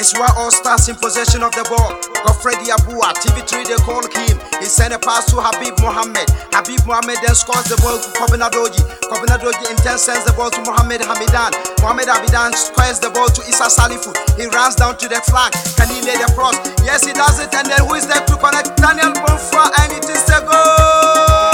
It's why all stars in possession of the ball. Godfrey Abua, TV3 they call him. He sent a pass to Habib Mohammed. Habib Mohammed then scores the ball to Kobina Doji. Kobina Doji in turn sends the ball to Mohammed Hamidan. Mohammed Hamidan squares the ball to Issa Salifu. He runs down to the flank. Can he lay the cross? Yes, he does it. And then who is there to connect? Daniel Bonfa, and it is the goal.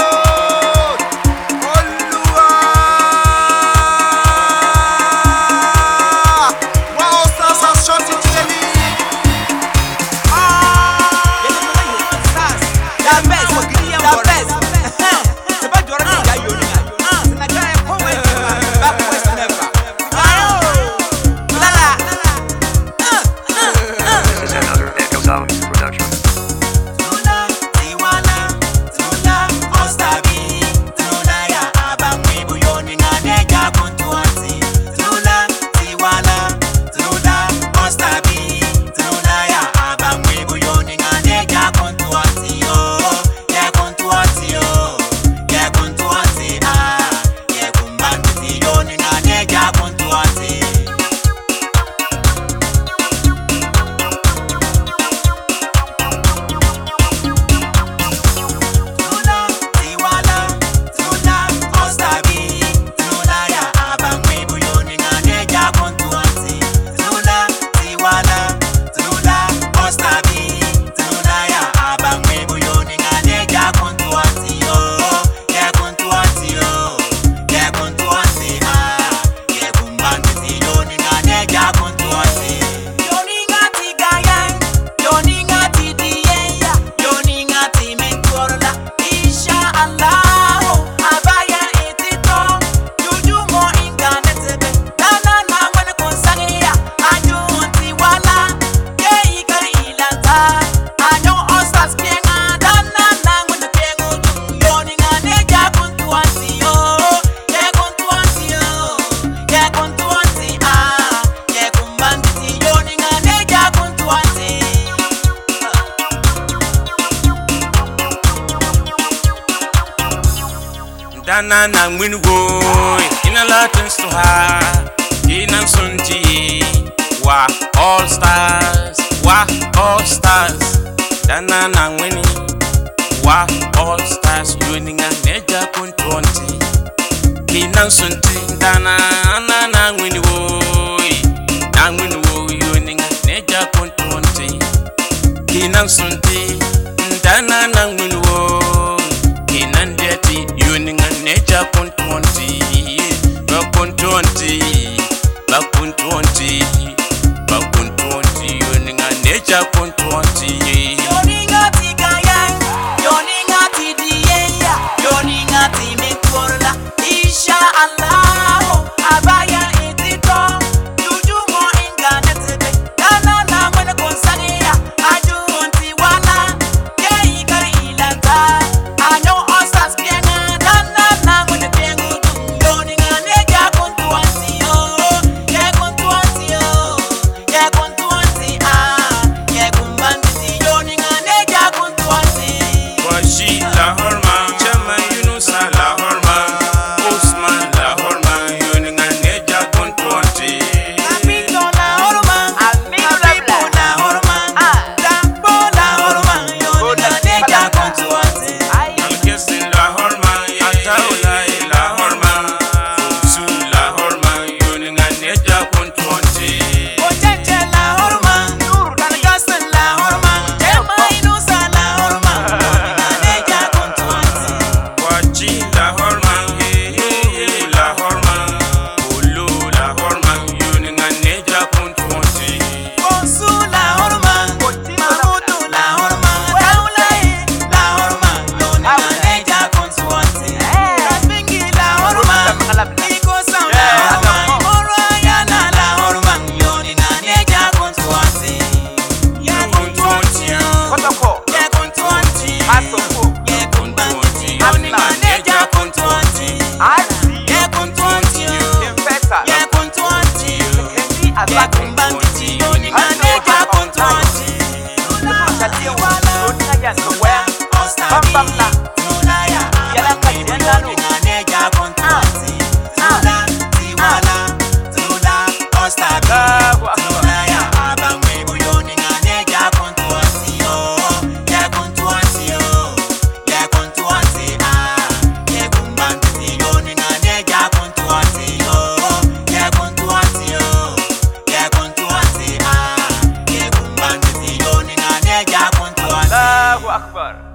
Dana na ngwin wo ina latins to ha ina sunti wa all stars Dana na ngwin wa all stars yuninga neja kuntonti ina sunti dana na ngwin wo yuninga neja kuntonti ina sunti dana na ngwin wo inandeti yuninga neja kuntonti yuninga neja kuntonti yoninga tigaya yoninga tidiya yoninga timekorla insha Allah abaya etito jujumo inganetebe dana na mwene konsagia ajunti wala kei kari ilanta anyo osas piena dana na mwene piengu yoninga neja kuntuanti yo ye kuntuanti ah ye kumbanditi yo Akbar.